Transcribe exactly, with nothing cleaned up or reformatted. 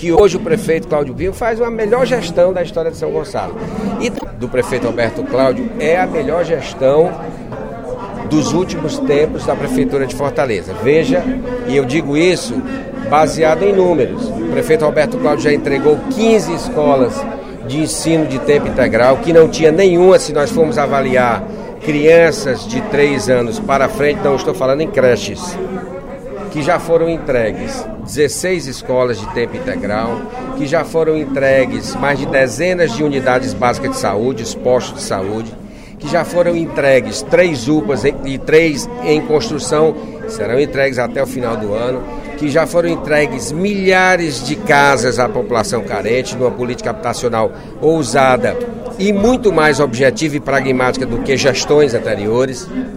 que hoje o prefeito Cláudio Binho faz uma melhor gestão da história de São Gonçalo. E do prefeito Alberto Cláudio é a melhor gestão dos últimos tempos da Prefeitura de Fortaleza. Veja, e eu digo isso baseado em números. O prefeito Alberto Cláudio já entregou quinze escolas de ensino de tempo integral, que não tinha nenhuma, se nós formos avaliar crianças de três anos para frente, não estou falando em creches, que já foram entregues dezesseis escolas de tempo integral, que já foram entregues mais de dezenas de unidades básicas de saúde, os postos de saúde, que já foram entregues três U P As e três em construção, serão entregues até o final do ano, que já foram entregues milhares de casas à população carente, numa política habitacional ousada e muito mais objetiva e pragmática do que gestões anteriores.